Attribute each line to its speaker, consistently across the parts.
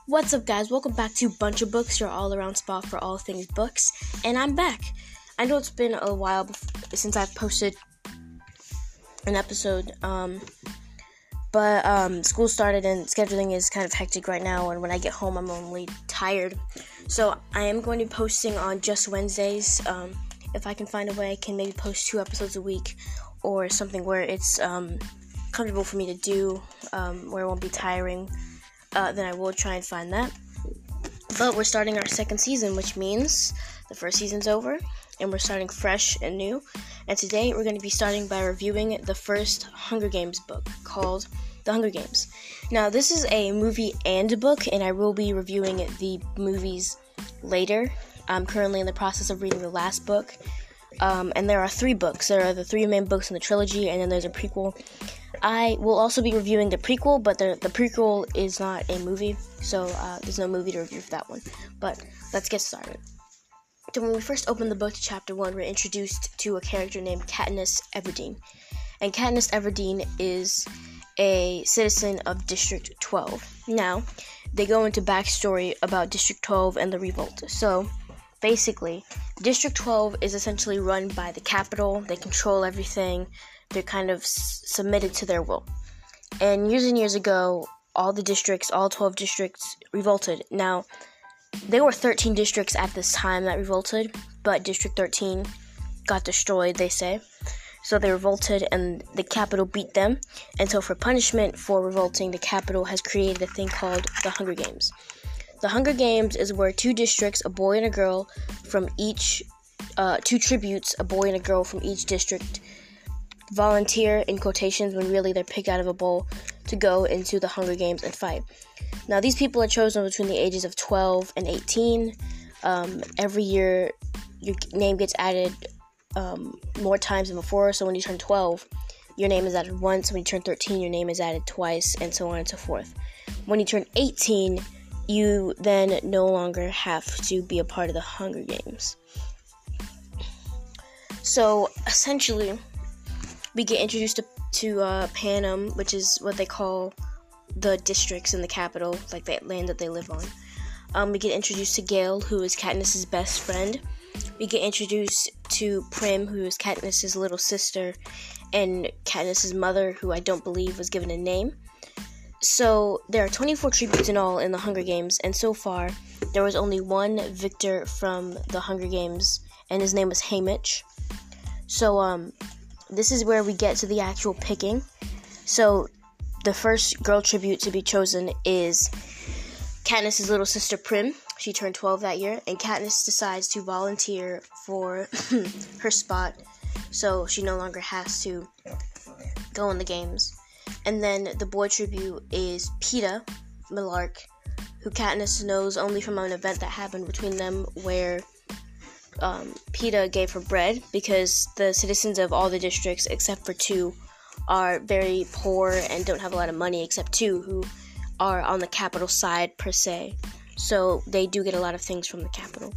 Speaker 1: What's up, guys? Welcome back to Bunch of Books, your all-around spot for all things books, and I'm back. I know it's been a while since I've posted an episode, but school started and scheduling is kind of hectic right now, and when I get home, I'm only tired. So I am going to be posting on just Wednesdays. If I can find a way, I can maybe post 2 episodes a week, or something where it's comfortable for me to do, where it won't be tiring. Then I will try and find that. But we're starting our second season, which means the first season's over, and we're starting fresh and new. And today we're going to be starting by reviewing the first Hunger Games book, called The Hunger Games. Now, this is a movie and a book, and I will be reviewing the movies later. I'm currently in the process of reading the last book, and there are 3 books. There are the 3 main books in the trilogy, and then there's a prequel. I will also be reviewing the prequel, but the prequel is not a movie, so there's no movie to review for that one. But let's get started. So when we first open the book to chapter 1, we're introduced to a character named Katniss Everdeen. And Katniss Everdeen is a citizen of District 12. Now, they go into backstory about District 12 and the revolt. So, basically, District 12 is essentially run by the Capitol. They control everything. They're kind of submitted to their will. And years ago, all 12 districts revolted. Now, there were 13 districts at this time that revolted, but District 13 got destroyed, they say. So they revolted, and the Capitol beat them. And so for punishment for revolting, the Capitol has created a thing called the Hunger Games. The Hunger Games is where 2 districts, a boy and a girl from each, 2 tributes, a boy and a girl from each district, volunteer in quotations when really they're picked out of a bowl to go into the Hunger Games and fight. Now, these people are chosen between the ages of 12 and 18. Every year, your name gets added more times than before. So when you turn 12, your name is added once. When you turn 13, your name is added twice, and so on and so forth. When you turn 18, you then no longer have to be a part of the Hunger Games. So, essentially, we get introduced to Panem, which is what they call the districts in the capital, like that land that they live on. We get introduced to Gale, who is Katniss's best friend. We get introduced to Prim, who is Katniss's little sister, and Katniss's mother, who I don't believe was given a name. So there are 24 tributes in all in the Hunger Games, and so far there was only one victor from the Hunger Games, and his name was Haymitch. So this is where we get to the actual picking. So the first girl tribute to be chosen is Katniss's little sister Prim. She turned 12 that year, and Katniss decides to volunteer for her spot, so she no longer has to go in the games. And then the boy tribute is Peeta Mellark, who Katniss knows only from an event that happened between them where Peeta gave her bread, because the citizens of all the districts except for 2 are very poor and don't have a lot of money, except 2 who are on the capital side per se. So they do get a lot of things from the capital.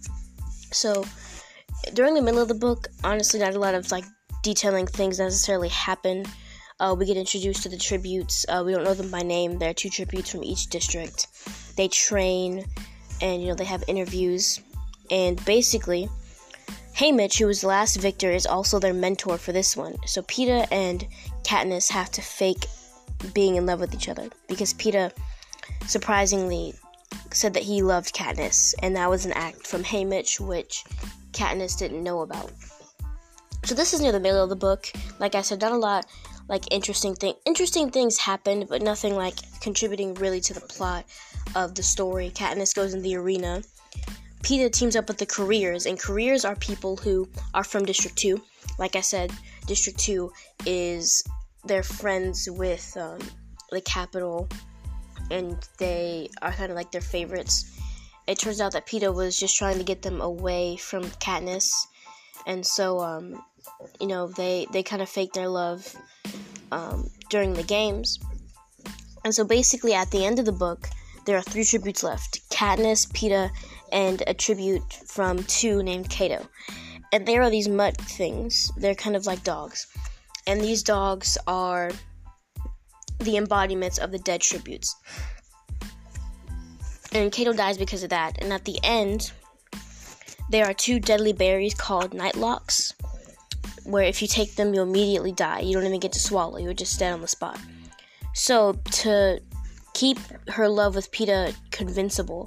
Speaker 1: So during the middle of the book, honestly, not a lot of detailing things necessarily happen. We get introduced to the tributes. We don't know them by name. There are 2 tributes from each district. They train, and they have interviews. And basically, Haymitch, who was the last victor, is also their mentor for this one. So Peeta and Katniss have to fake being in love with each other, because Peeta surprisingly said that he loved Katniss, and that was an act from Haymitch, which Katniss didn't know about. So this is near the middle of the book. Like I said, not a lot interesting things happened, but nothing contributing really to the plot of the story. Katniss goes in the arena. Peeta teams up with the Careers, and Careers are people who are from District 2. Like I said, District 2 they're friends with the Capitol, and they are kind of their favorites. It turns out that Peeta was just trying to get them away from Katniss, and so, they kind of fake their love during the games. And so basically, at the end of the book, there are 3 tributes left: Katniss, Peeta, and a tribute from 2 named Cato. And there are these mutt things. They're kind of like dogs. And these dogs are the embodiments of the dead tributes. And Kato dies because of that. And at the end, there are 2 deadly berries called nightlocks, where if you take them, you'll immediately die. You don't even get to swallow. You're just dead on the spot. So, to keep her love with Peeta convincible,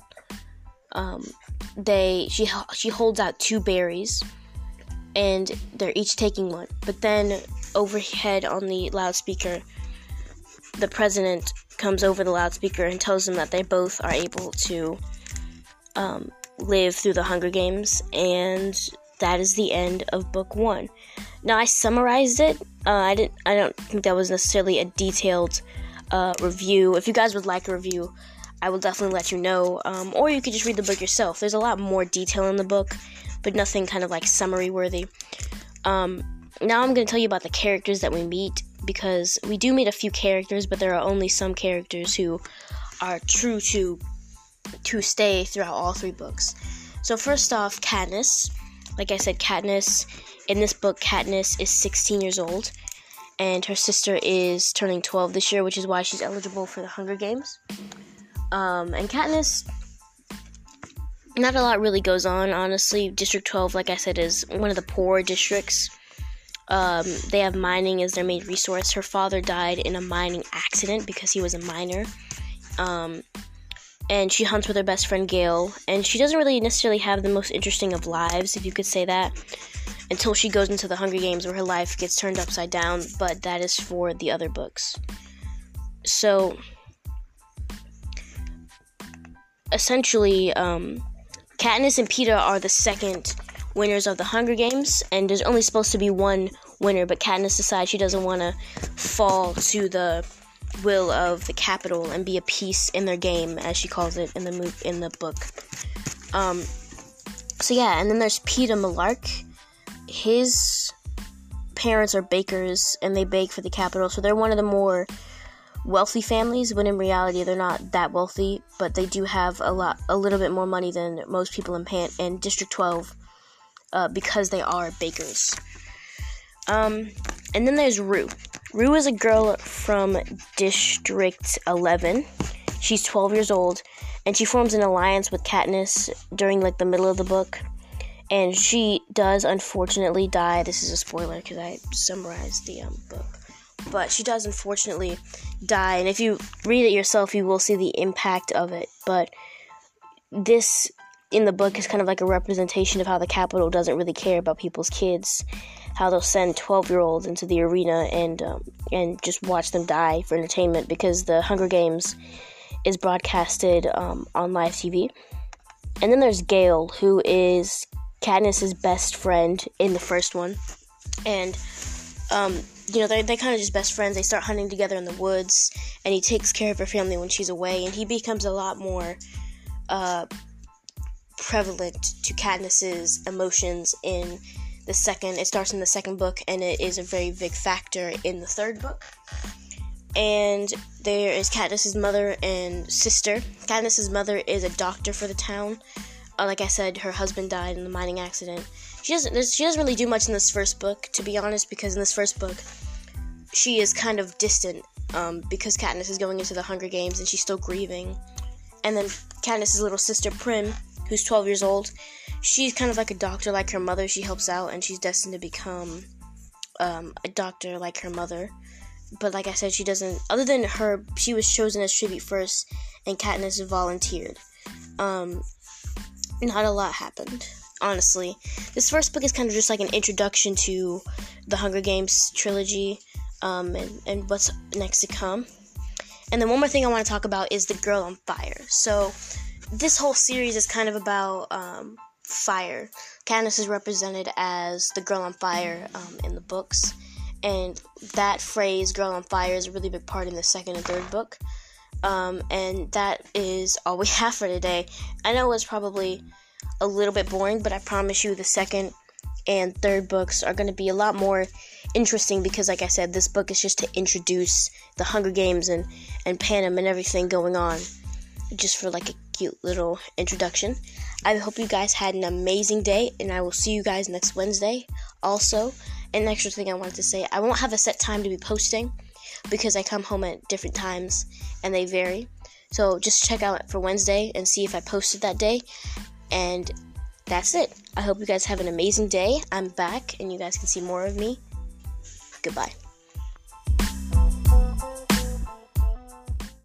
Speaker 1: she holds out 2 berries, and they're each taking one. But then, overhead on the loudspeaker, the president comes over the loudspeaker and tells them that they both are able to live through the Hunger Games, and that is the end of book 1. Now, I summarized it. I don't think that was necessarily a detailed review. If you guys would like a review, I will definitely let you know. Or you could just read the book yourself. There's a lot more detail in the book, but nothing kind of like summary worthy. Now I'm going to tell you about the characters that we meet, because we do meet a few characters, but there are only some characters who are true to stay throughout all 3 books. So first off, Katniss. Like I said, Katniss, in this book, Katniss is 16 years old, and her sister is turning 12 this year, which is why she's eligible for the Hunger Games. And Katniss, not a lot really goes on, honestly. District 12, like I said, is one of the poorer districts. They have mining as their main resource. Her father died in a mining accident because he was a miner. And she hunts with her best friend Gale, and she doesn't really necessarily have the most interesting of lives, if you could say that, until she goes into the Hunger Games, where her life gets turned upside down, but that is for the other books. So, essentially, Katniss and Peeta are the second winners of the Hunger Games, and there's only supposed to be one winner, but Katniss decides she doesn't want to fall to the will of the Capitol and be a piece in their game, as she calls it in the book. So yeah, and then there's Peeta Mellark. His parents are bakers, and they bake for the Capitol, so they're one of the more wealthy families, when in reality they're not that wealthy, but they do have a little bit more money than most people in District 12, because they are bakers. And then there's Rue. Rue is a girl from District 11. She's 12 years old, and she forms an alliance with Katniss during, the middle of the book. And she does, unfortunately, die. This is a spoiler, because I summarized the book. But she does, unfortunately, die. And if you read it yourself, you will see the impact of it. But this, in the book, is kind of like a representation of how the Capitol doesn't really care about people's kids. How they'll send 12-year-olds into the arena and just watch them die for entertainment, because the Hunger Games is broadcasted on live TV. And then there's Gale, who is Katniss's best friend in the first one. And, they're kind of just best friends. They start hunting together in the woods, and he takes care of her family when she's away, and he becomes a lot more prevalent to Katniss's emotions in the second. It starts in the second book, and it is a very big factor in the third book. And there is Katniss's mother and sister. Katniss's mother is a doctor for the town. Like I said, her husband died in the mining accident. She doesn't really do much in this first book, to be honest, because in this first book, she is kind of distant, because Katniss is going into the Hunger Games, and she's still grieving. And then Katniss's little sister, Prim, who's 12 years old, she's kind of like a doctor like her mother. She helps out, and she's destined to become a doctor like her mother. But like I said, she doesn't, other than her, she was chosen as tribute first, and Katniss volunteered. Not a lot happened, honestly. This first book is kind of just like an introduction to the Hunger Games trilogy, and what's next to come. And then one more thing I want to talk about is the Girl on Fire. So, this whole series is kind of about fire. Katniss is represented as the Girl on Fire in the books. And that phrase, Girl on Fire, is a really big part in the second and third book. And that is all we have for today. I know it's probably a little bit boring, but I promise you the second and third books are going to be a lot more interesting, because like I said, this book is just to introduce the Hunger Games and Panem and everything going on, just for like a cute little introduction. I hope you guys had an amazing day, and I will see you guys next Wednesday. Also, an extra thing I wanted to say, I won't have a set time to be posting, because I come home at different times, and they vary. So just check out for Wednesday and see if I posted that day. And that's it. I hope you guys have an amazing day. I'm back and you guys can see more of me. Goodbye.